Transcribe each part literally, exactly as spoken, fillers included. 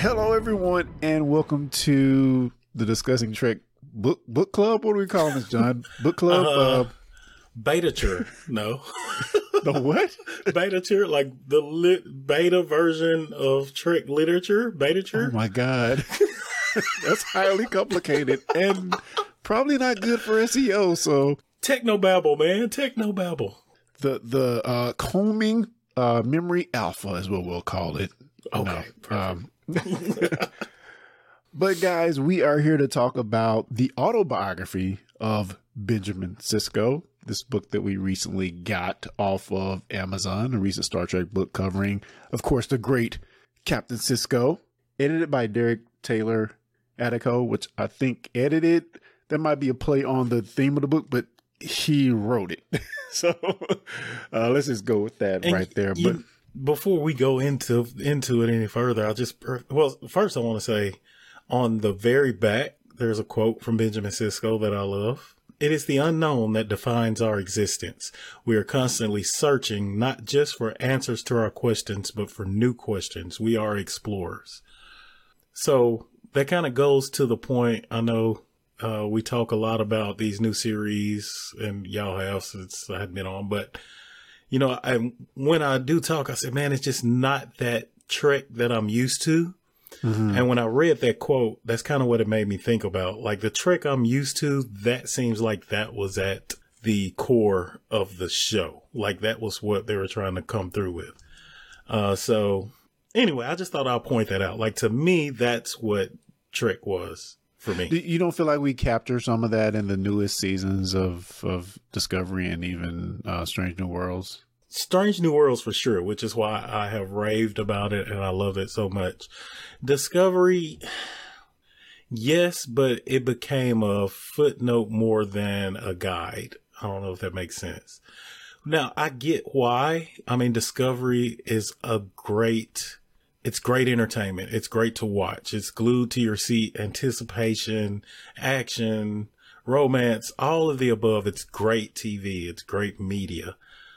Hello, everyone, and welcome to the Discussing Trek book book club. What are we calling this, John? Book club? Uh, Uh, Betature. No. the what? Betature, like the lit beta version of Trek literature. Betature. Oh my God, that's highly complicated and probably not good for S E O. So Technobabble, man. Technobabble. the the uh, combing uh, memory alpha is what we'll call it. Okay. No, um, but guys, we are here to talk about the autobiography of Benjamin Sisko, this book that we recently got off of Amazon, a recent Star Trek book covering, of course, the great Captain Sisko, edited by Derek Taylor Attico, which I think edited. That might be a play on the theme of the book, but he wrote it. So uh, let's just go with that And right there. you- But Before we go into into it any further, I'll just well first I want to say on the very back there's a quote from Benjamin Sisko that I love. It is the unknown that defines our existence. We are constantly searching not just for answers to our questions, but for new questions. We are explorers. So that kind of goes to the point. I know uh, we talk a lot about these new series, and y'all have since I had been on, but you know, I, when I do talk, I say, man, it's just not that Trek that I'm used to. Mm-hmm. And when I read that quote, that's kind of what it made me think about. Like the Trek I'm used to, that seems like that was at the core of the show. Like that was what they were trying to come through with. Uh, so anyway, I just thought I'll point that out. Like to me, that's what Trek was for me. you don't feel like we capture some of that in the newest seasons of, of Discovery and even uh, Strange New Worlds? Strange New Worlds for sure, which is why I have raved about it and I love it so much. Discovery, yes, but it became a footnote more than a guide. I don't know if that makes sense. Now, I get why. I mean, Discovery is a great, it's great entertainment. It's great to watch. It's glued to your seat, anticipation, action, romance, all of the above. It's great T V. It's great media.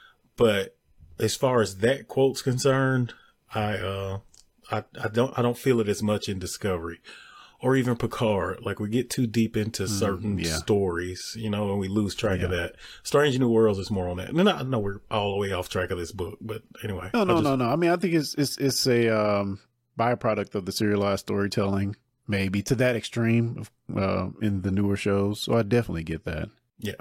But as far as that quote's concerned, I, uh, I, I don't, I don't feel it as much in Discovery or even Picard. Like we get too deep into certain mm, yeah. stories, you know, and we lose track yeah. of that. Strange New Worlds is more on that. And I know we're all the way off track of this book, but anyway. No, no, just, no, no. I mean, I think it's, it's, it's a, um, byproduct of the serialized storytelling, maybe to that extreme of, uh, in the newer shows. So I definitely get that. Yeah.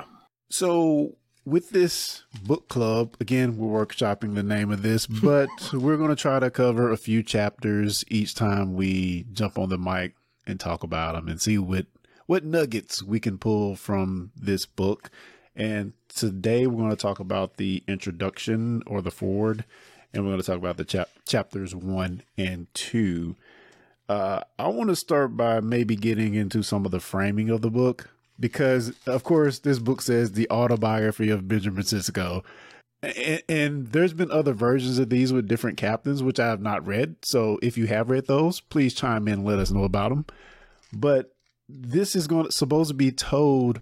So, with this book club, again, we're workshopping the name of this, but we're going to try to cover a few chapters each time we jump on the mic and talk about them and see what, what nuggets we can pull from this book. And today we're going to talk about the introduction or the foreword, and we're going to talk about the chap- chapters one and two. Uh, I want to start by maybe getting into some of the framing of the book. Because, of course, this book says the autobiography of Benjamin Sisko. And, and there's been other versions of these with different captains, which I have not read. So if you have read those, please chime in and let us know about them. But this is going to, supposed to be told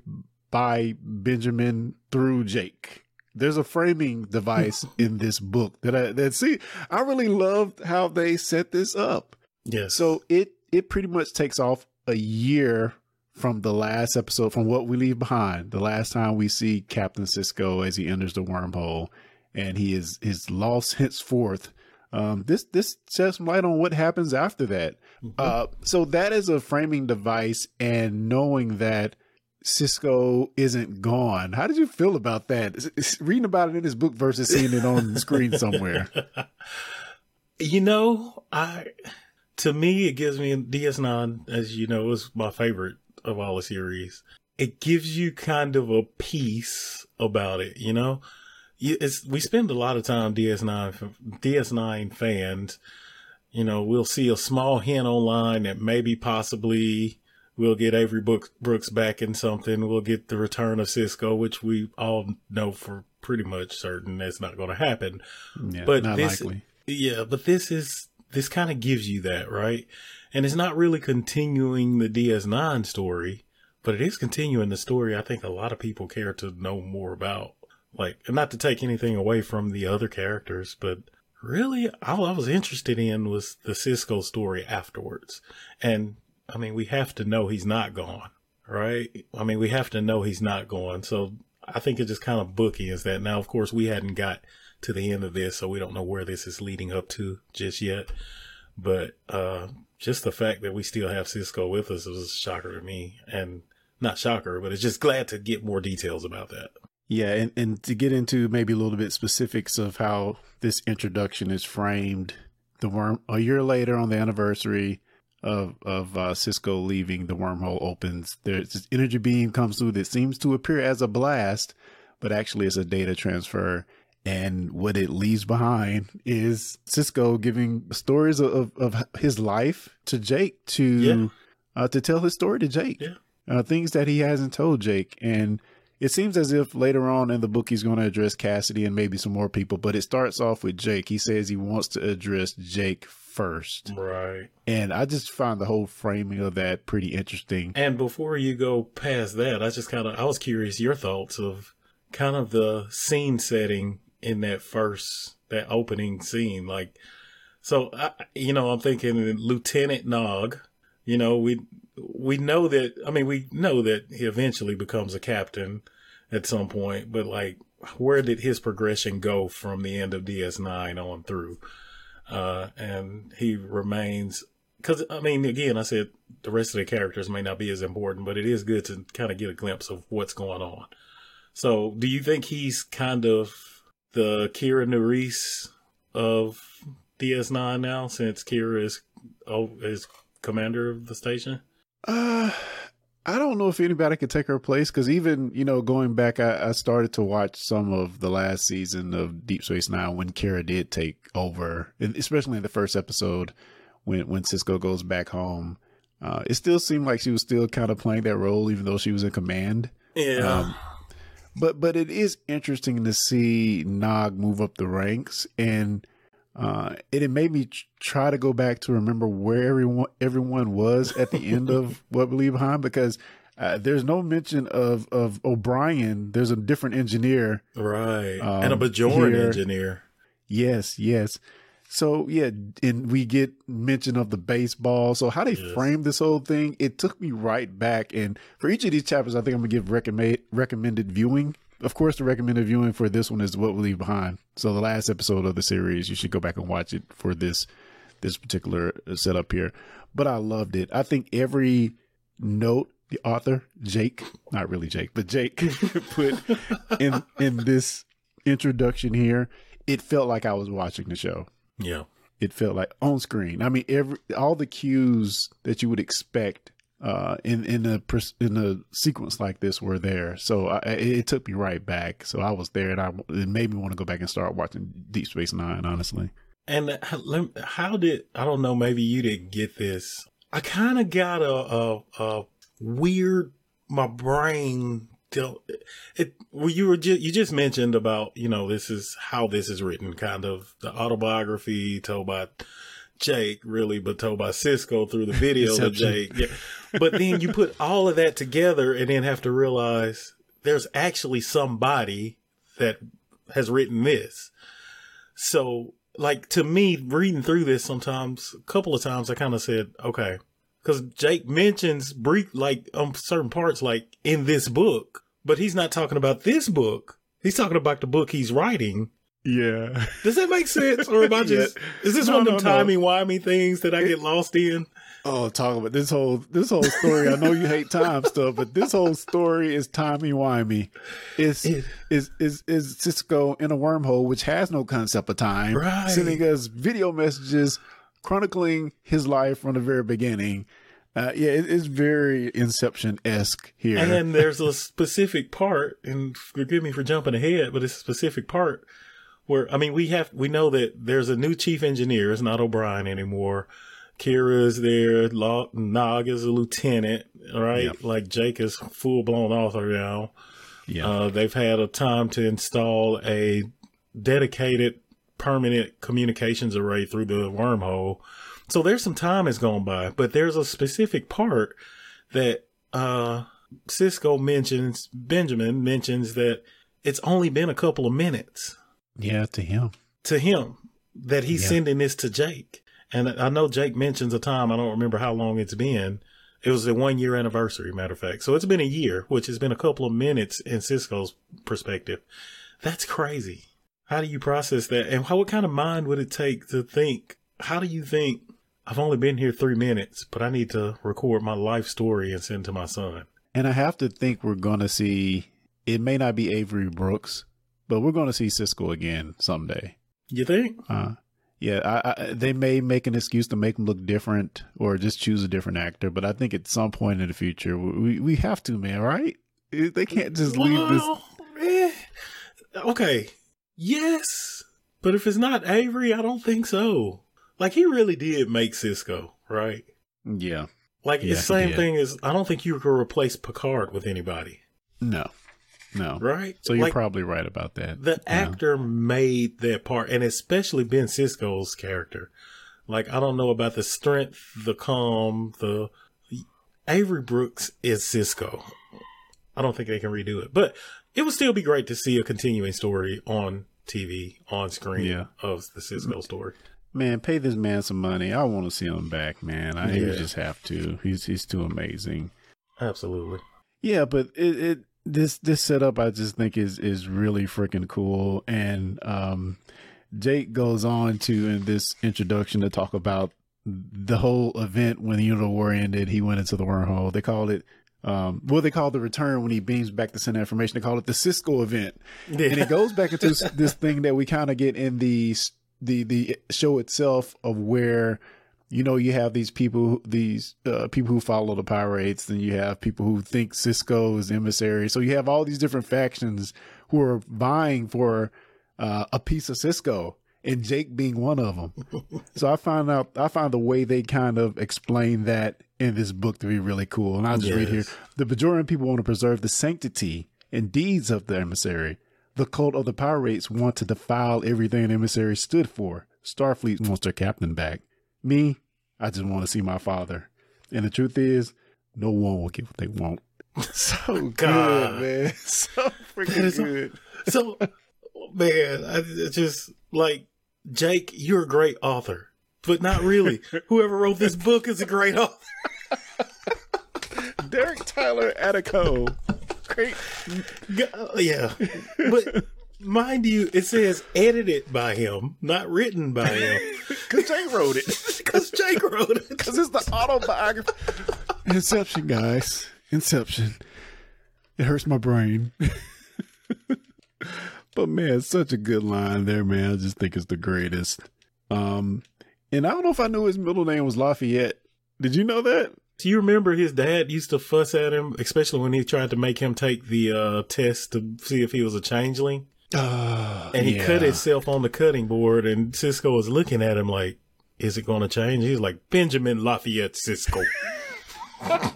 by Benjamin through Jake. There's a framing device in this book that I that see. I really loved how they set this up. Yes. So it it pretty much takes off a year from the last episode, from What We Leave Behind, the last time we see Captain Sisko as he enters the wormhole and he is, is lost henceforth. Um, this, this sheds some light on what happens after that. Mm-hmm. Uh, so that is a framing device, and knowing that Sisko isn't gone. How did you feel about that? It's, it's reading about it in this book versus seeing it on the screen somewhere. You know, I, to me, it gives me D S nine, as you know, is my favorite of all the series. It gives you kind of a peace about it, you know. It's, we spend a lot of time D S nine D S nine fans. You know, we'll see a small hint online that maybe possibly we'll get Avery Brooks back in something. We'll get the return of Sisko, which we all know for pretty much certain that's not going to happen. Yeah, but not this, likely. Yeah, but this is this kind of gives you that, right? And it's not really continuing the D S nine story, but it is continuing the story I think a lot of people care to know more about. Like, not to take anything away from the other characters, but really, all I was interested in was the Cisco story afterwards. And I mean, we have to know he's not gone, right? I mean, we have to know he's not gone. So I think it just kind of bookends that. Now, of course, we hadn't got to the end of this, so we don't know where this is leading up to just yet. But uh, just the fact that we still have Cisco with us was a shocker to me. And not shocker, but it's just glad to get more details about that. Yeah, and, and to get into maybe a little bit specifics of how this introduction is framed, the worm a year later on the anniversary of of uh, Cisco leaving, the wormhole opens. There's this energy beam comes through that seems to appear as a blast, but actually it's a data transfer. And what it leaves behind is Cisco giving stories of, of his life to Jake to yeah. uh, to tell his story to Jake. Yeah. Uh, things that he hasn't told Jake. And it seems as if later on in the book, he's going to address Cassidy and maybe some more people, but it starts off with Jake. He says he wants to address Jake first. Right. And I just find the whole framing of that pretty interesting. And before you go past that, I just kind of, I was curious your thoughts of kind of the scene setting in that first, that opening scene. Like, so, I, you know, I'm thinking Lieutenant Nog, you know, we, we know that, I mean, we know that he eventually becomes a captain at some point, but like, where did his progression go from the end of D S nine on through? Uh, and he remains, cause I mean, again, I said the rest of the characters may not be as important, but it is good to kind of get a glimpse of what's going on. So do you think he's kind of the Kira Nerys of D S nine now, since Kira is, oh, is commander of the station? Uh, I don't know if anybody could take her place, because even, you know, going back, I, I started to watch some of the last season of Deep Space Nine when Kira did take over, and especially in the first episode when, when Cisco goes back home. Uh, it still seemed like she was still kind of playing that role, even though she was in command. Yeah. Um, but but it is interesting to see Nog move up the ranks, and uh, it, it made me ch- try to go back to remember where everyone everyone was at the end of What We Leave Behind, because uh, there's no mention of, of O'Brien. There's a different engineer. Right. Um, and a Bajoran here. engineer. Yes, yes. So, yeah, and we get mention of the baseball. So how they yes. framed this whole thing, it took me right back. And for each of these chapters, I think I'm going to give recommend, recommended viewing. Of course, the recommended viewing for this one is What We Leave Behind. So the last episode of the series, you should go back and watch it for this this particular setup here. But I loved it. I think every note the author, Jake, not really Jake, but Jake, put in in this introduction here, it felt like I was watching the show. Yeah. It felt like on screen. I mean, every all the cues that you would expect uh, in in a in a sequence like this were there. So I, it took me right back. So I was there, and I, it made me want to go back and start watching Deep Space Nine, honestly. And how did, I don't know, maybe you didn't get this. I kind of got a, a, a weird, my brain, it, well, you were just, you just mentioned about, you know, this is how this is written, kind of the autobiography told by Jake, really, but told by Cisco through the video of Jake. Yeah. But then you put all of that together and then have to realize there's actually somebody that has written this. So, like, to me, reading through this sometimes, a couple of times, I kind of said, okay, because Jake mentions brief, like, um, certain parts, like in this book, but he's not talking about this book. He's talking about the book he's writing. Yeah. Does that make sense? Or am I just, yeah. is this no, one of them no, timey-wimey things that I get lost in? Oh, talk about this whole this whole story. I know you hate time stuff, but this whole story is timey-wimey. It's it, is is is Cisco in a wormhole, which has no concept of time, right. sending us video messages chronicling his life from the very beginning. Uh, yeah, it, it's very Inception-esque here. And there's a specific part, and forgive me for jumping ahead, but it's a specific part where, I mean, we have we know that there's a new chief engineer. It's not O'Brien anymore. Kira is there. Nog is a lieutenant, right? Yep. Like Jake is full blown author now. Yeah. Uh, they've had a time to install a dedicated permanent communications array through the wormhole. So there's some time has gone by, but there's a specific part that uh, Cisco mentions, Benjamin mentions that it's only been a couple of minutes. Yeah, to him. To him. that he's Yeah. sending this to Jake. And I know Jake mentions a time, I don't remember how long it's been. It was a one year anniversary, matter of fact. So it's been a year, which has been a couple of minutes in Sisko's perspective. That's crazy. How do you process that? And how, what kind of mind would it take to think, how do you think, I've only been here three minutes, but I need to record my life story and send to my son? And I have to think we're going to see, it may not be Avery Brooks, but we're going to see Sisko again someday. You think? Uh, yeah, I, I, they may make an excuse to make him look different or just choose a different actor. But I think at some point in the future, we, we have to, man, right? They can't just leave well, this. Eh, okay. Yes. But if it's not Avery, I don't think so. Like, he really did make Sisko, right? Yeah. Like, Yeah, it's the same did. thing as, I don't think you could replace Picard with anybody. No. No. Right? So you're like, probably right about that. The Yeah. actor made that part, and especially Ben Sisko's character. Like, I don't know about the strength, the calm, the... Avery Brooks is Sisko. I don't think they can redo it. But it would still be great to see a continuing story on T V, on screen, Yeah. of the Sisko story. Man, pay this man some money. I want to see him back, man. I Yeah. you just have to. He's he's too amazing. Absolutely. Yeah, but it, it this this setup I just think is is really freaking cool. And um, Jake goes on to in this introduction to talk about the whole event when the Unital War ended. He went into the wormhole. They called it. Um, well, they call the return when he beams back to send information. They call it the Sisko event, Yeah. and it goes back into this thing that we kind of get in the the the show itself of where, you know, you have these people, these uh, people who follow the pirates, and you have people who think Sisko is emissary. So you have all these different factions who are vying for uh, a piece of Sisko, and Jake being one of them. So I find out, I find the way they kind of explain that in this book to be really cool. And I'll just read here. Yes. The Bajoran people want to preserve the sanctity and deeds of the emissary. The cult of the pirates want to defile everything the emissary stood for. Starfleet wants their captain back. Me, I just want to see my father. And the truth is, no one will get what they want. So God. good, man. So That freaking is- good. So, man, I I just, like, Jake, you're a great author. But not really. Whoever wrote this book is a great author. Derek Tyler Attico. Great. G- Yeah. But mind you, it says edited by him, not written by him. Because Jake wrote it. Because Jake wrote it. Because it's the autobiography. Inception, guys. Inception. It hurts my brain. But man, such a good line there, man. I just think it's the greatest. Um, and I don't know if I knew his middle name was Lafayette. Did you know that? Do you remember his dad used to fuss at him, especially when he tried to make him take the uh, test to see if he was a changeling? Uh, And he yeah. cut himself on the cutting board, and Sisko was looking at him like, is it going to change? He was like, Benjamin Lafayette Sisko. I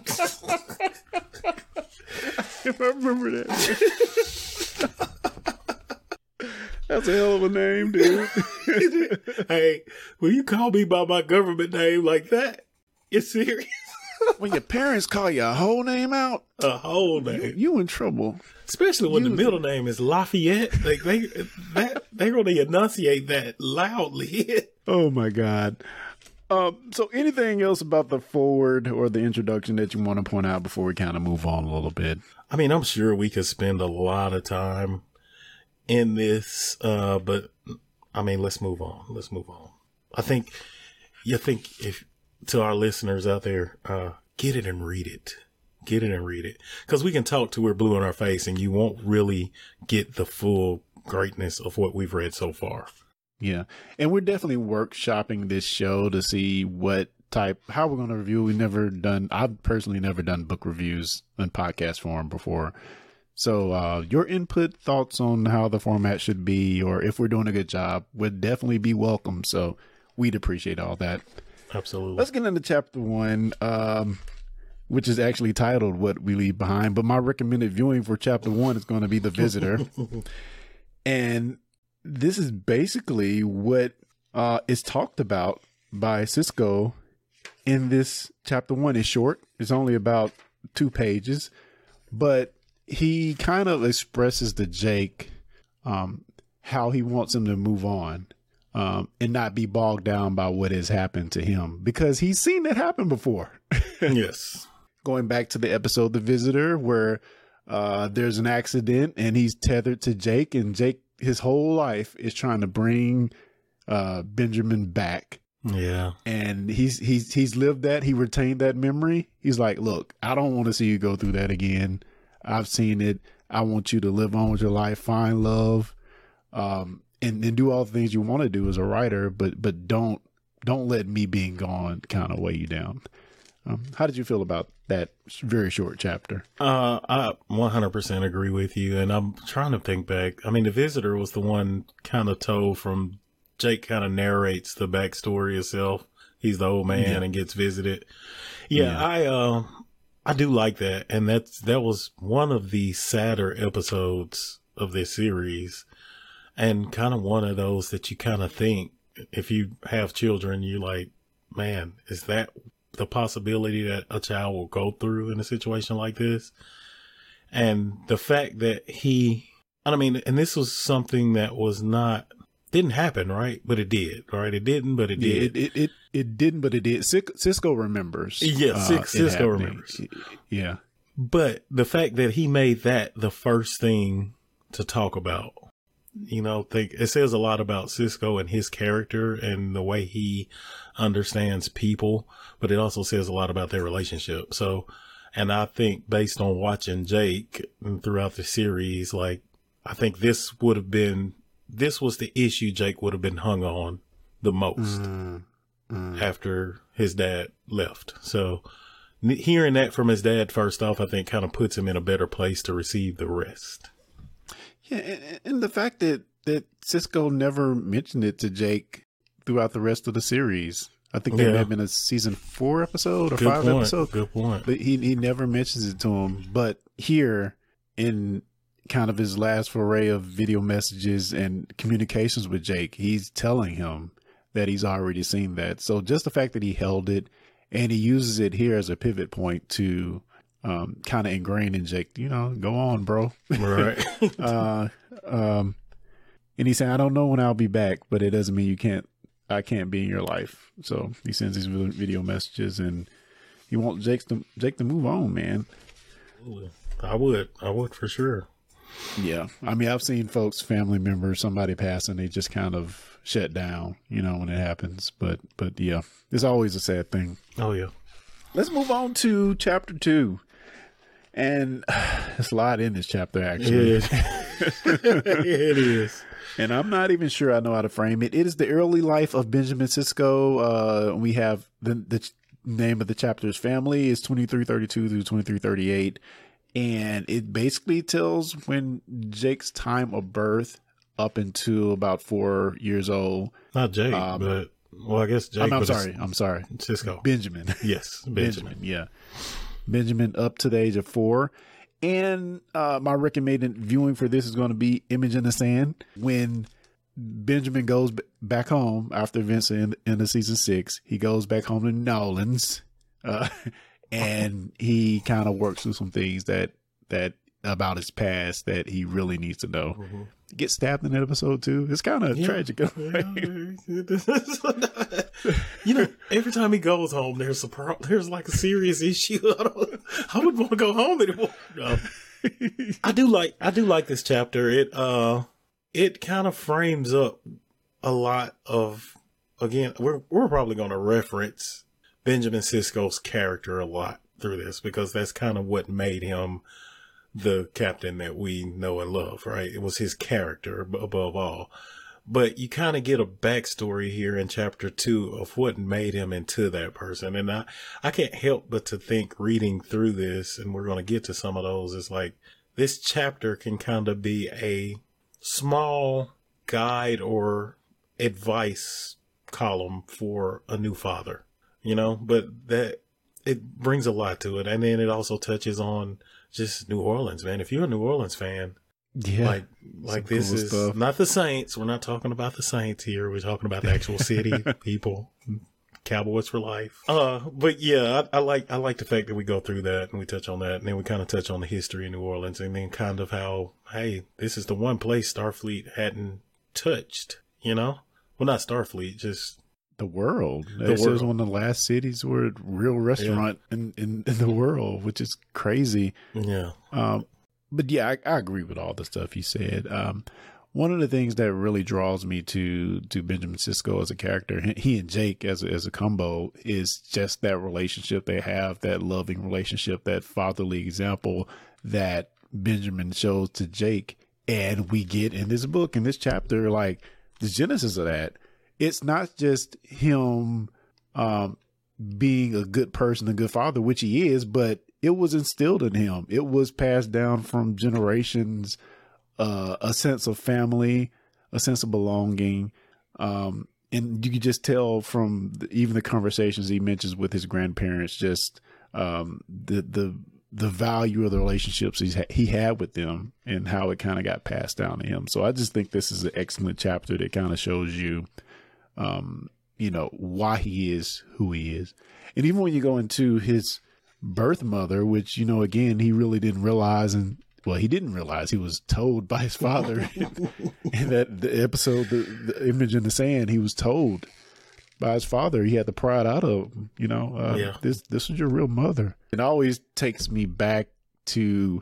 remember that. That's a hell of a name, dude. Hey, will you call me by my government name like that? You serious? When your parents call your whole name out, A whole you, name. you in trouble. Especially when You- the middle name is Lafayette. Like they that they're gonna enunciate that loudly. Oh my God. Um, so anything else about the forward or the introduction that you want to point out before we kind of move on a little bit? I mean, I'm sure we could spend a lot of time in this, uh, but I mean, let's move on. Let's move on. I think you think if to our listeners out there, uh, get it and read it. Get it and read it. Because we can talk till we're blue in our face and you won't really get the full greatness of what we've read so far. Yeah. And we're definitely workshopping this show to see what type, how we're going to review. We've never done, I've personally never done book reviews in podcast form before. So uh, your input, thoughts on how the format should be, or if we're doing a good job, would definitely be welcome. So we'd appreciate all that. Absolutely. Let's get into chapter one, um, which is actually titled What We Leave Behind. But my recommended viewing for chapter one is going to be The Visitor. And this is basically what uh, is talked about by Sisko in this chapter one. It's short. It's only about two pages. But he kind of expresses to Jake um, how he wants him to move on. um, and not be bogged down by what has happened to him, because he's seen it happen before. Yes. Going back to the episode The Visitor, where uh, there's an accident and he's tethered to Jake, and Jake, his whole life, is trying to bring uh, Benjamin back. Yeah. And he's he's he's lived that. He retained that memory. He's like, look, I don't want to see you go through that again. I've seen it. I want you to live on with your life, find love, um, and, and do all the things you want to do as a writer, but but don't don't let me being gone kind of weigh you down. Um, how did you feel about that very short chapter? Uh, I one hundred percent agree with you. And I'm trying to think back. I mean, The Visitor was the one kind of told from Jake kind of narrates the backstory himself. He's the old man yeah. and gets visited. Yeah, yeah. I, uh, I do like that. And that's, that was one of the sadder episodes of this series, and kind of one of those that you kind of think, if you have children, you're like, man, is that the possibility that a child will go through in a situation like this? And the fact that he, I mean, and this was something that was not, didn't happen, right? But it did, right? It didn't, but it yeah, did. It, it it it didn't, but it did. Cisco remembers. Yeah, uh, Cisco remembers. Yeah. But the fact that he made that the first thing to talk about, you know, think it says a lot about Cisco and his character and the way he understands people, but it also says a lot about their relationship. So, and I think based on watching Jake throughout the series, like, I think this would have been, this was the issue Jake would have been hung on the most mm, mm. after his dad left. So hearing that from his dad first off, I think kind of puts him in a better place to receive the rest. Yeah. And, and the fact that, that Cisco never mentioned it to Jake throughout the rest of the series. I think there yeah. may have been a season four episode or Good five point. episode. Good point. But he, he never mentions it to him. But here in kind of his last foray of video messages and communications with Jake, he's telling him that he's already seen that. So just the fact that he held it, and he uses it here as a pivot point to um, kind of ingrain in Jake, you know, go on, bro. Right. uh, um, and he's saying, I don't know when I'll be back, but it doesn't mean you can't, I can't be in your life. So he sends these video messages, and he wants Jake to, Jake to move on, man. I would. I would for sure. Yeah. I mean, I've seen folks, family members, somebody pass, and they just kind of shut down, you know, when it happens. But, but yeah, it's always a sad thing. Oh, yeah. Let's move on to chapter two. And uh, there's a lot in this chapter, actually. It is. It is. And I'm not even sure I know how to frame it. It is the early life of Benjamin Cisco. Uh, we have the, the name of the chapter's family is twenty-three thirty-two through twenty-three thirty-eight. And it basically tells when Jake's time of birth up until about four years old. Not Jake, um, but, well, I guess Jake. I'm, I'm sorry. I'm sorry. Cisco. Benjamin. Yes. Benjamin. Benjamin. Yeah. Benjamin up to the age of four. And uh, my recommended viewing for this is going to be Image in the Sand. When Benjamin goes b- back home after events in, in the season six, he goes back home to New Orleans. Uh, and he kind of works through some things that, that about his past that he really needs to know. Mm-hmm. Get stabbed in that episode too. It's kind of yeah. tragic. You know, every time he goes home, there's a pro- there's like a serious issue. I, don't, I wouldn't want to go home anymore. No. I do like I do like this chapter. It uh it kind of frames up a lot of, again, we're we're probably going to reference Benjamin Cisco's character a lot through this, because that's kind of what made him the captain that we know and love, right? It was his character above all. But you kind of get a backstory here in chapter two of what made him into that person. And I, I can't help but to think, reading through this, and we're going to get to some of those, it's like this chapter can kind of be a small guide or advice column for a new father, you know, but that it brings a lot to it. And then it also touches on just New Orleans, man. If you're a New Orleans fan, yeah, like, like this cool is stuff. Not the Saints. We're not talking about the Saints here. We're talking about the actual city, people, Cowboys for life. Uh, but yeah, I, I like, I like the fact that we go through that and we touch on that, and then we kind of touch on the history of New Orleans, and then kind of how, hey, this is the one place Starfleet hadn't touched, you know, Well, not Starfleet, just the world. The It world. was one of the last cities where a real restaurant yeah. in, in, in the world, which is crazy. Yeah. Um, but yeah, I, I agree with all the stuff he said. Um, one of the things that really draws me to to Benjamin Sisko as a character, he and Jake as a, as a combo, is just that relationship they have, that loving relationship, that fatherly example that Benjamin shows to Jake. And we get in this book, in this chapter, like the genesis of that. It's not just him um, being a good person, a good father, which he is, but it was instilled in him. It was passed down from generations. Uh, a sense of family, a sense of belonging. Um, and you can just tell from the, even the conversations he mentions with his grandparents, just um, the, the, the value of the relationships he's ha- he had with them and how it kind of got passed down to him. So I just think this is an excellent chapter that kind of shows you, um, you know, why he is who he is. And even when you go into his birth mother, which, you know, again, he really didn't realize, and well, he didn't realize, he was told by his father in, in that the episode, the, the image in the sand, he was told by his father, he had to pry it out of him, you know, uh, yeah. this, this is your real mother. It always takes me back to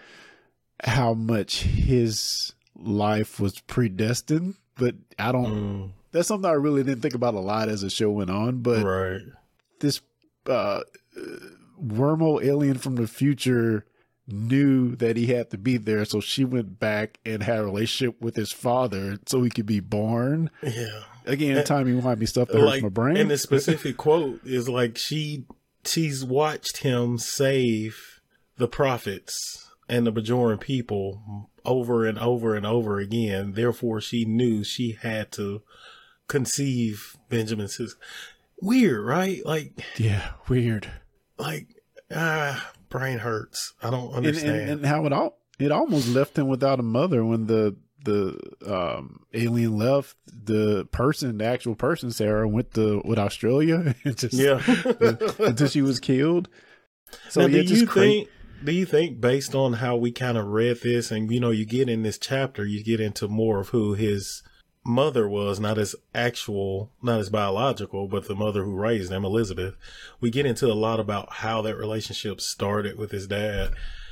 how much his life was predestined, but I don't, mm. that's something I really didn't think about a lot as the show went on, but right. this, uh, wormhole alien from the future knew that he had to be there, so she went back and had a relationship with his father so he could be born. Yeah. Again, timing might be stuff that hurts like, my brain. And the specific quote is like she she's watched him save the prophets and the Bajoran people over and over and over again. Therefore, she knew she had to conceive Benjamin Sisko. Weird, right? Like, yeah, weird. Like, ah. Brain hurts. I don't understand. And, and, and how it all it almost left him without a mother when the the um, alien left. The person, the actual person, Sarah, went to with Australia and just yeah until she was killed. So now, yeah, do just you cra- think? Do you think, based on how we kind of read this, and you know, you get in this chapter, you get into more of who his mother was, not his actual, not his biological, but the mother who raised him, Elizabeth. We get into a lot about how that relationship started with his dad.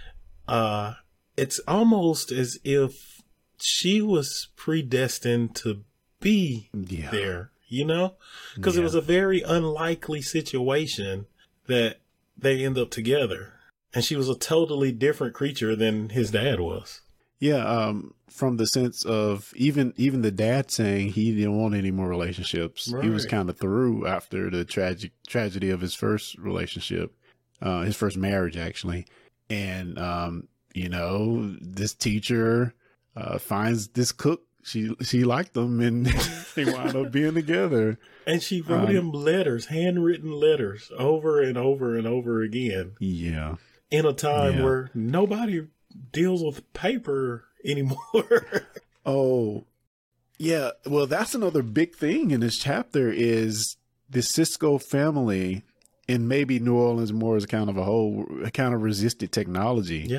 Uh, it's almost as if she was predestined to be yeah. there, you know, because yeah. it was a very unlikely situation that they end up together, and she was a totally different creature than his dad was. Yeah, um, from the sense of even even the dad saying he didn't want any more relationships. Right. He was kind of through after the tragic tragedy of his first relationship, uh, his first marriage, actually. And, um, you know, this teacher uh, finds this cook. She she liked them, and they wound up being together. And she wrote um, him letters, handwritten letters, over and over and over again. Yeah. In a time yeah. where nobody deals with paper anymore. Oh, yeah. Well, that's another big thing in this chapter is the Sisko family, and maybe New Orleans more as kind of a whole, kind of resisted technology. Yeah.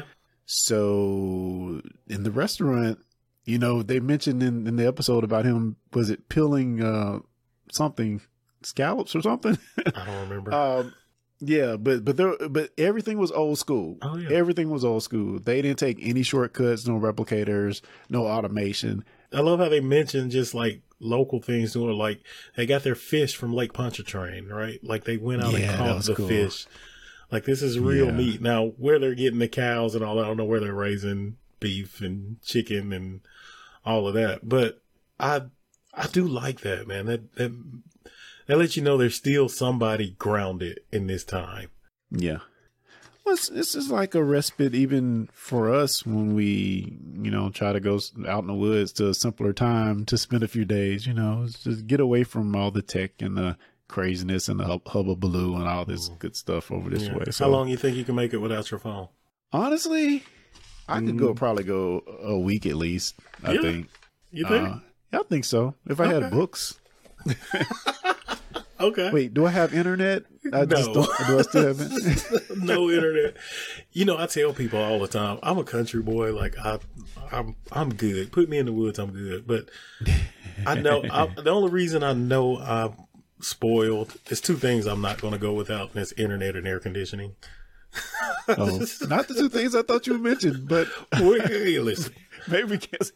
So in the restaurant, you know, they mentioned in, in the episode about him, was it peeling uh, something, scallops or something? I don't remember. um, Yeah, but but there, but everything was old school. Oh, yeah. Everything was old school. They didn't take any shortcuts, no replicators, no automation. I love how they mention just like local things doing, like they got their fish from Lake Pontchartrain, right? Like they went out Yeah, and caught the cool. fish. Like this is real Yeah. meat. Now where they're getting the cows and all that, I don't know where they're raising beef and chicken and all of that. But I I do like that, man. That that That lets you know there's still somebody grounded in this time. Yeah. Well, it's, this is like a respite even for us when we, you know, try to go out in the woods to a simpler time to spend a few days, you know, it's just get away from all the tech and the craziness and the hub- hubbubaloo and all this good stuff over this Yeah. way. So how long you think you can make it without your phone? Honestly, I could Mm. go probably go a week at least, I Yeah. think. You think? Uh, yeah, I think so. If I Okay. had books. Okay. Wait, do I have internet? I No. just don't, do I still have it? No internet. You know, I tell people all the time, I'm a country boy. Like I, I'm, I'm good. Put me in the woods, I'm good. But I know. I, the only reason I know I'm spoiled is two things I'm not going to go without, and that's internet and air conditioning. Oh, not the two things I thought you mentioned, but Wait, hey, listen. maybe we can't.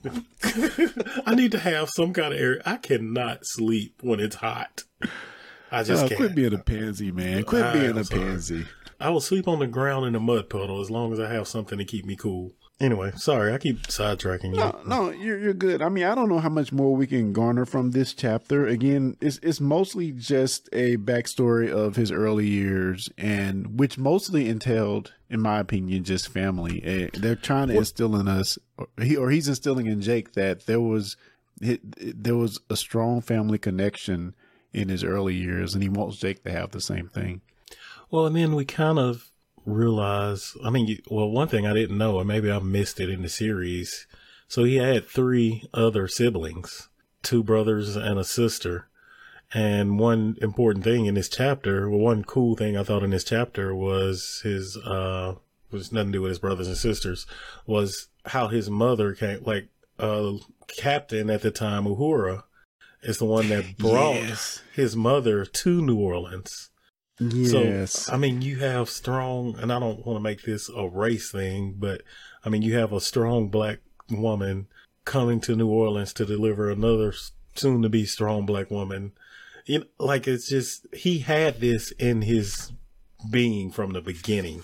I need to have some kind of air. I cannot sleep when it's hot. I just Oh, can't. quit being a pansy, man. Quit I being am a sorry. pansy. I will sleep on the ground in a mud puddle as long as I have something to keep me cool. Anyway, sorry, I keep sidetracking you. No, no, you're you're good. I mean, I don't know how much more we can garner from this chapter. Again, it's it's mostly just a backstory of his early years, and which mostly entailed, in my opinion, just family. Eh, They're trying to instill in us, or he or he's instilling in Jake that there was there was a strong family connection in his early years, and he wants Jake to have the same thing. Well, and then we kind of realize, I mean, you- well, one thing I didn't know, and maybe I missed it in the series. So he had three other siblings, two brothers and a sister. And one important thing in this chapter, well, one cool thing I thought in this chapter was his, uh, was nothing to do with his brothers and sisters, was how his mother came, like, uh, captain at the time, Uhura, is the one that brought Yes. his mother to New Orleans. Yes. So, I mean, you have strong, and I don't want to make this a race thing, but I mean, you have a strong black woman coming to New Orleans to deliver another soon to be strong black woman. You know, like, it's just, he had this in his being from the beginning.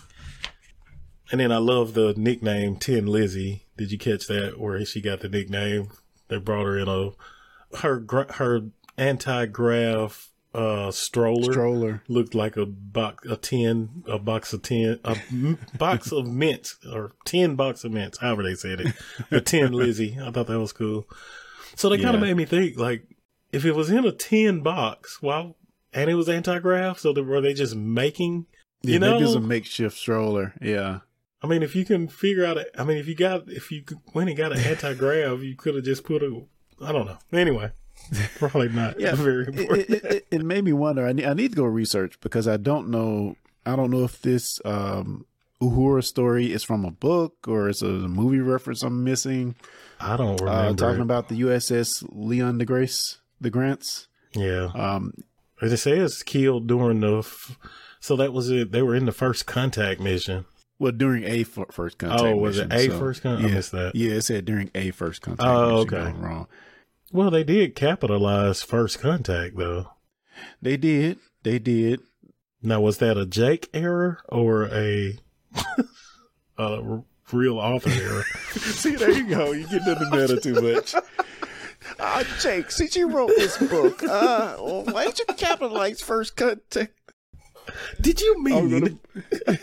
And then I love the nickname Tin Lizzie. Did you catch that? Where she got the nickname? They brought her in a, her, gra- her anti-grav uh stroller, Stroller. looked like a box, a tin, a box of tin, a m- box of mints, or tin box of mints, however they said it. The Tin Lizzie. I thought that was cool. So they kind of Yeah. made me think, like, if it was in a tin box, well, and it was anti-grav, so they, were they just making, you Yeah, know? maybe it's a makeshift stroller. Yeah. I mean, if you can figure out, a, I mean, if you got, if you could- went and got an anti-grav, you could have just put a, I don't know. Anyway. Probably not Yeah, very important. It, it, it, it made me wonder. I need, I need to go research because I don't know. I don't know if this um, Uhura story is from a book or it's a movie reference I'm missing. I don't Uh, remember. talking it. about the U S S Leon de Grace, the Grants. Yeah. Um, As it says, killed during the, f- so that was it. They were in the first contact mission. well, during a f- first contact. Oh, was mission, it a so- first contact? Yeah, I missed that. yeah, it said during a first contact. Oh, mission, okay. going wrong. Well, they did capitalize first contact, though. They did. They did. Now, was that a Jake error or a, a r- real author error? See, there you go. You get into the meta too much. Uh, Jake, since you wrote this book, uh, why did you capitalize first contact? Did you I'm mean? gonna-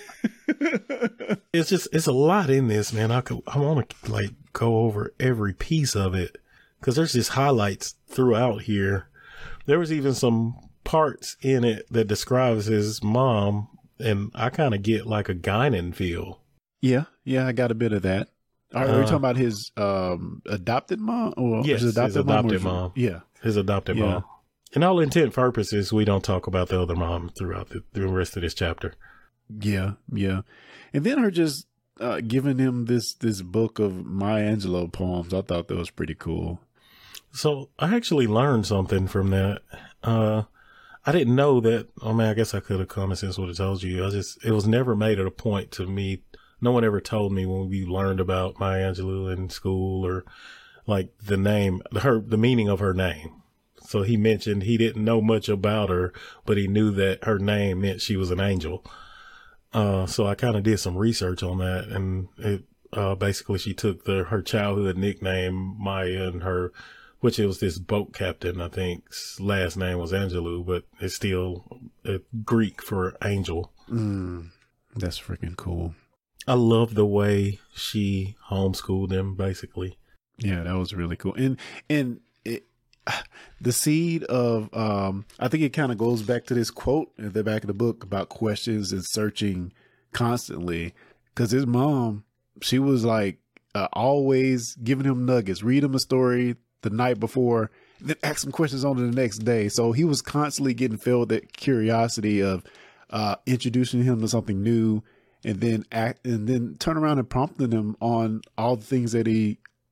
It's just, it's a lot in this, man. I could, I want to like go over every piece of it because there's just highlights throughout here. There was even some parts in it that describes his mom, and I kind of get like a Guinan feel. Yeah, yeah, I got a bit of that. Are, are you Uh, talking about his um, adopted mom? Or Yes, his adopted, his mom, or adopted from- mom. Yeah, His adopted Yeah. mom. In all intent and purposes, we don't talk about the other mom throughout the, the rest of this chapter. yeah, yeah. And then her just uh, giving him this this book of Maya Angelou poems. I thought that was pretty cool. So I actually learned something from that. Uh, I didn't know that. I mean, I guess I could have common sense would have told you. I just, it was never made it a point to me. No one ever told me when we learned about Maya Angelou in school or like the name, her, the meaning of her name. So he mentioned he didn't know much about her, but he knew that her name meant she was an angel. Uh, so I kind of did some research on that, and it, uh, basically she took the, her childhood nickname, Maya, and her, which it was this boat captain, I think's last name was Angelou, but it's still uh, Greek for angel. Mm, that's freaking cool. I love the way she homeschooled them, basically. Yeah, that was really cool. And and it, the seed of um I think it kind of goes back to this quote at the back of the book about questions and searching constantly, because his mom, she was like uh, always giving him nuggets, read him a story the night before, then ask him questions on it the next day. So he was constantly getting filled that curiosity of uh introducing him to something new, and then act and then turn around and prompting him on all the things that he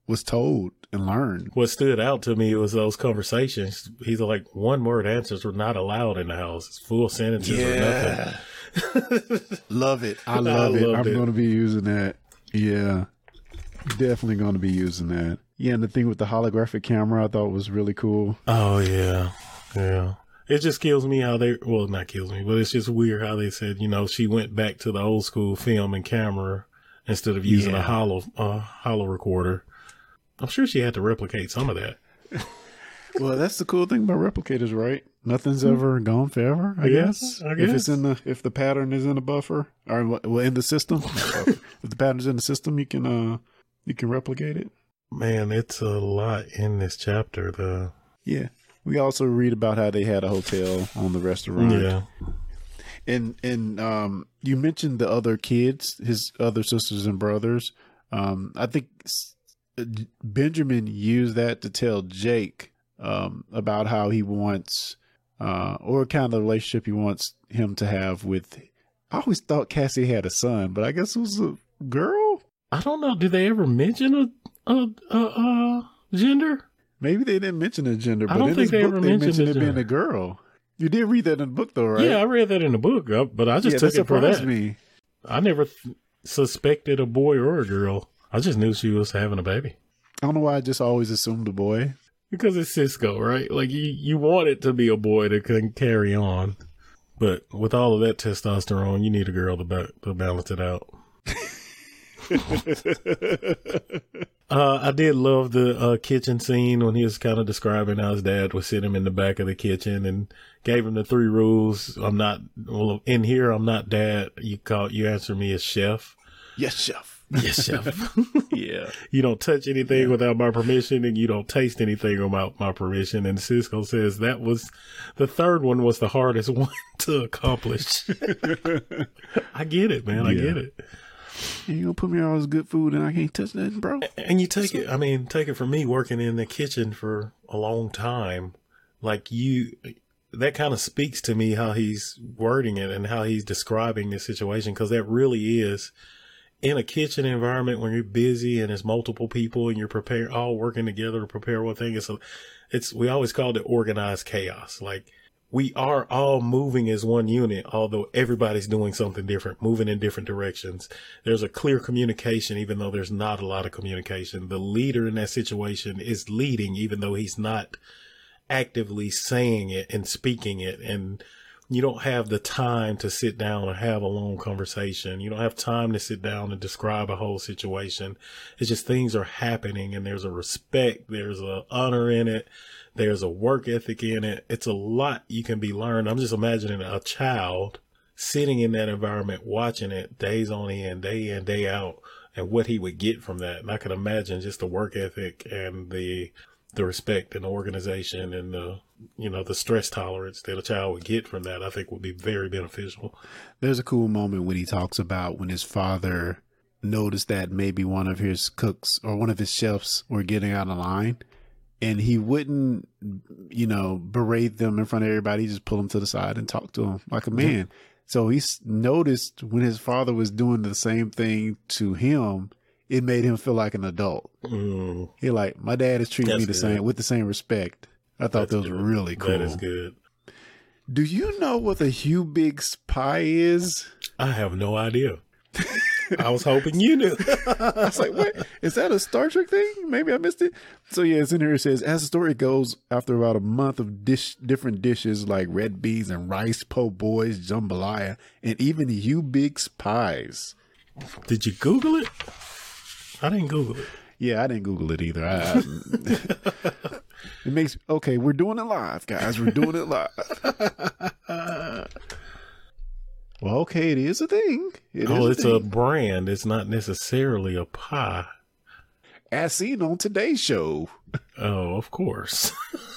was told and learned. What stood out to me was those conversations. He's like, one word answers were not allowed in the house. It's full sentences Yeah. or nothing. Love it. I love I it. loved I'm it. going to be using that. Yeah. Definitely going to be using that. Yeah, and the thing with the holographic camera I thought was really cool. Oh, yeah. Yeah. It just kills me how they, well, not kills me, but it's just weird how they said, you know, she went back to the old school film and camera instead of using Yeah. a hollow, uh, hollow recorder. I'm sure she had to replicate some of that. Well, that's the cool thing about replicators, right? Nothing's ever gone forever, I Yeah, guess. I If it's guess. in the if the pattern is in the buffer or well in the system, not buffer. If the pattern's in the system, you can uh you can replicate it. Man, it's a lot in this chapter. The Yeah. We also read about how they had a hotel on the restaurant. yeah, And and um you mentioned the other kids, his other sisters and brothers. Um I think s- Benjamin used that to tell Jake um about how he wants uh or kind of the relationship he wants him to have with I always thought Cassie had a son, but I guess it was a girl. I don't know. Did they ever mention a a a, a gender? Maybe they didn't mention a gender, I but don't in think this they book ever they mentioned mentioned a it being gender. a girl. You did read that in the book though, right? Yeah, I read that in the book, uh, but I just yeah, took that it for surprised that. me. I never th- suspected a boy or a girl. I just knew she was having a baby I don't know why I just always assumed a boy. because it's Cisco, right? Like you, you want it to be a boy that can carry on, but with all of that testosterone, you need a girl to, ba- to balance it out. Uh, I did love the uh, kitchen scene when he was kind of describing how his dad would sit him in the back of the kitchen and gave him the three rules. I'm not, well, in here, I'm not dad. You call, you answer me as chef. Yes, chef. Yes, chef. Yeah. You don't touch anything without my permission and you don't taste anything without my permission. And Cisco says that was, the third one was the hardest one to accomplish. I get it, man. I Yeah. get it. You gonna put me on all this good food and I can't touch nothing, bro? And you take it, I mean, take it from me working in the kitchen for a long time. Like you, that kind of speaks to me how he's wording it and how he's describing the situation. Cause that really is in a kitchen environment when you're busy and there's multiple people and you're prepared, all working together to prepare one thing. It's, a, it's, we always called it organized chaos. Like we are all moving as one unit, although everybody's doing something different, moving in different directions. There's a clear communication, even though there's not a lot of communication. The leader in that situation is leading, even though he's not actively saying it and speaking it. And you don't have the time to sit down and have a long conversation. You don't have time to sit down and describe a whole situation. It's just things are happening and there's a respect. There's a honor in it. There's a work ethic in it. It's a lot you can be learned. I'm just imagining a child sitting in that environment, watching it days on end, day in, day out, and what he would get from that. And I can imagine just the work ethic and the the respect and the organization and the, you know, the stress tolerance that a child would get from that, I think would be very beneficial. There's a cool moment when he talks about when his father noticed that maybe one of his cooks or one of his chefs were getting out of line. And he wouldn't, you know, berate them in front of everybody. He just pulled them to the side and talked to them like a man. So he s- noticed when his father was doing the same thing to him, it made him feel like an adult. Mm, He like, my dad is treating me the That's same good. with the same respect. I thought that was good. really cool. That is good. Do you know what the Hugh Biggs pie is? I have no idea. I was hoping you knew. I was like, what? Is that a Star Trek thing? Maybe I missed it. So yeah, it's in here. It says, as the story goes, after about a month of dish, different dishes like red beans and rice, po' boys, jambalaya, and even Hugh Biggs pies. Did you Google it? I didn't Google it. Yeah, I didn't Google it either. I, I, it makes, okay, we're doing it live, guys. We're doing it live. Well, okay, it is a thing. It Oh, is it's a, a thing. brand. It's not necessarily a pie. As seen on today's show. Oh, of course.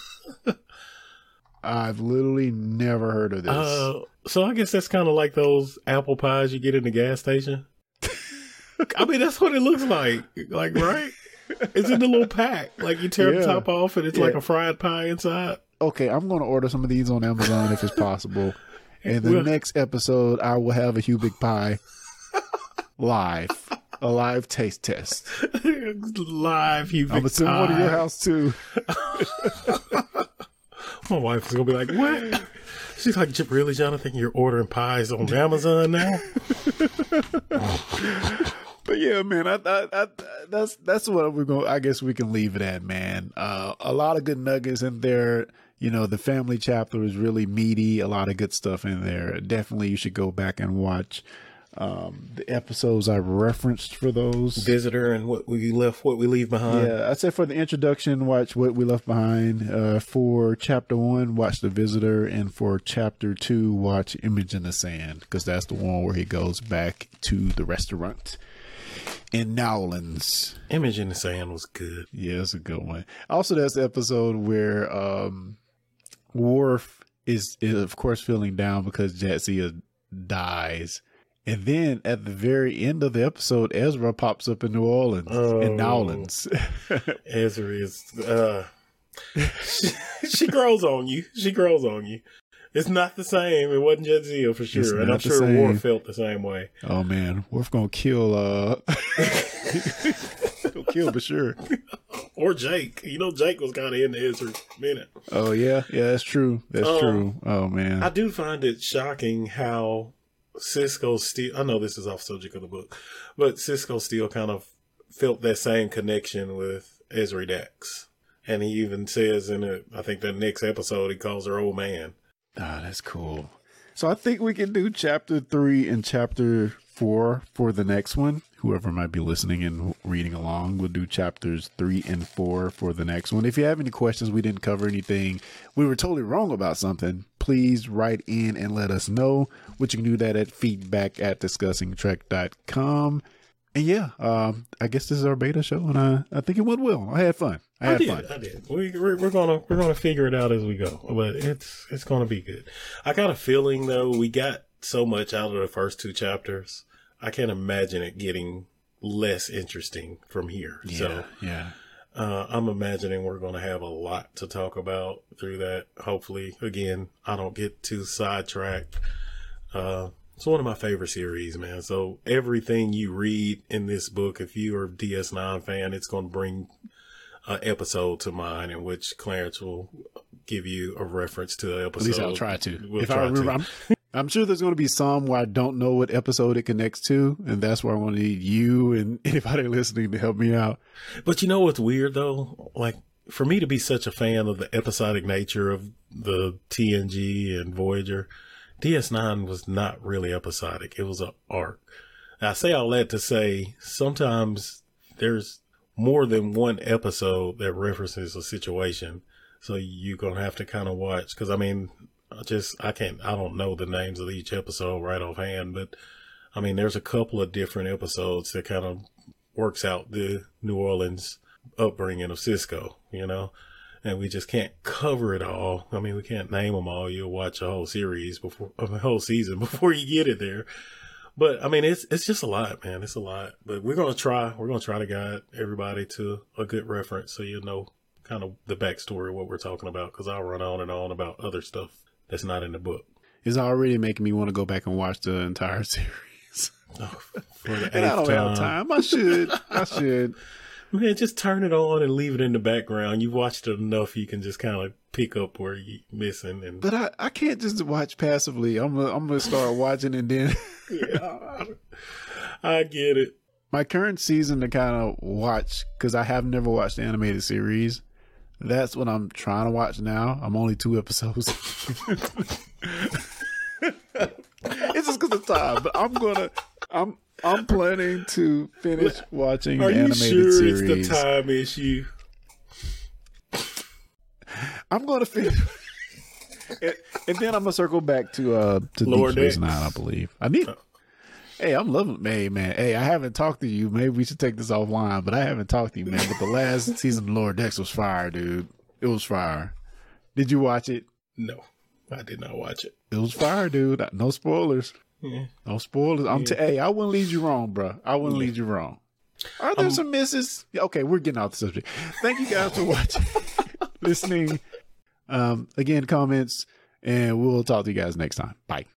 I've literally never heard of this. Uh, so I guess that's kind of like those apple pies you get in the gas station. I mean, that's what it looks like. Like, right? It's in the little pack. Like you tear Yeah. the top off and it's Yeah. like a fried pie inside. Okay, I'm going to order some of these on Amazon if it's possible. And the Well- next episode, I will have a Hugh Big Pie live a live taste test. Live, you. I'm gonna send one to your house too. My wife is gonna be like, "What?" She's like, "Really, Jonathan? You're ordering pies on Amazon now?" But yeah, man, I, I, I, that's that's what we're going. I guess we can leave it at, man. Uh, a lot of good nuggets in there. You know, the family chapter is really meaty. A lot of good stuff in there. Definitely, you should go back and watch um, the episodes I referenced for those. Visitor and what we left, what we leave behind. Yeah, I'd say for the introduction, watch What We Left Behind. Uh, for chapter one, watch The Visitor, and for chapter two, watch Image in the Sand, because that's the one where he goes back to the restaurant in Nowlands. Image in the Sand was good. Yeah, it's a good one. Also, that's the episode where um, Worf is, is, of course, feeling down because Jadzia dies. And then at the very end of the episode, Ezra pops up in New Orleans, oh, in Nowlands. Ezra is, uh, she, she grows on you. She grows on you. It's not the same. It wasn't Jadzia for sure. And I'm sure same. Worf felt the same way. Oh, man. Worf gonna kill, uh, gonna kill for sure. Or Jake. You know, Jake was kind of in the Ezra minute. Oh, yeah. Yeah, that's true. That's um, true. Oh, man. I do find it shocking how Sisko still, I know this is off subject of the book, but Sisko still kind of felt that same connection with Ezri Dax. And he even says in it, I think the next episode, he calls her old man. Ah, that's cool. So I think we can do chapter three and chapter four for the next one. Whoever might be listening and reading along, we'll do chapters three and four for the next one. If you have any questions, we didn't cover anything, we were totally wrong about something, please write in and let us know. Which you can do that at feedback at discussing trek dot com. And yeah, um, I guess this is our beta show, and I, I think it went well. I had fun. I had I did, fun. I did. We, we're, we're gonna we're gonna figure it out as we go, but it's it's gonna be good. I got a feeling though we got so much out of the first two chapters. I can't imagine it getting less interesting from here. Yeah, so yeah. Uh, I'm imagining we're going to have a lot to talk about through that. Hopefully, again, I don't get too sidetracked. Uh, it's one of my favorite series, man. So everything you read in this book, if you are a D S nine fan, it's going to bring an episode to mind in which Clarence will give you a reference to the episode. At least I'll try to. We'll if try I remember, I'm, I'm sure there's going to be some where I don't know what episode it connects to, and that's where I'm going to need you and anybody listening to help me out. But you know what's weird though? Like, for me to be such a fan of the episodic nature of the T N G and Voyager, D S nine was not really episodic. It was an arc. I say all that to say sometimes there's more than one episode that references a situation. So you're going to have to kind of watch. Because, I mean, I just, I can't, I don't know the names of each episode right offhand. But, I mean, there's a couple of different episodes that kind of works out the New Orleans upbringing of Sisko, you know. And we just can't cover it all. I mean, we can't name them all. You'll watch a whole series before, a whole season before you get it there. But I mean, it's it's just a lot, man. It's a lot. But we're gonna try. We're gonna try to guide everybody to a good reference, so you know kind of the backstory of what we're talking about. Because I'll run on and on about other stuff that's not in the book. It's already making me want to go back and watch the entire series. Oh, for the and I don't time. have time. I should. I should. Man, just turn it on and leave it in the background. You've watched it enough, you can just kind of pick up where you're missing. And but I, I can't just watch passively. I'm gonna, I'm gonna start watching and then. Yeah, I get it. My current season to kind of watch, because I have never watched the animated series. That's what I'm trying to watch now. I'm only two episodes. It's just because of time, but I'm gonna. I'm. I'm planning to finish watching Are the animated you sure series. It's the time issue? I'm going to finish, and, and then I'm gonna circle back to uh to Lower Deep Space Decks. Nine. I believe I need. Oh. Hey, I'm loving. Hey, man. Hey, I haven't talked to you. Maybe we should take this offline. But I haven't talked to you, man. But the last season of Lower Decks was fire, dude. It was fire. Did you watch it? No, I did not watch it. It was fire, dude. No spoilers. Yeah. No spoilers. I'm Yeah. t- hey, I wouldn't lead you wrong, bro. I wouldn't Yeah. lead you wrong. Are there Um, some misses? Yeah, okay, we're getting off the subject. Thank you guys for watching, listening. Um, again, comments, and we'll talk to you guys next time. Bye.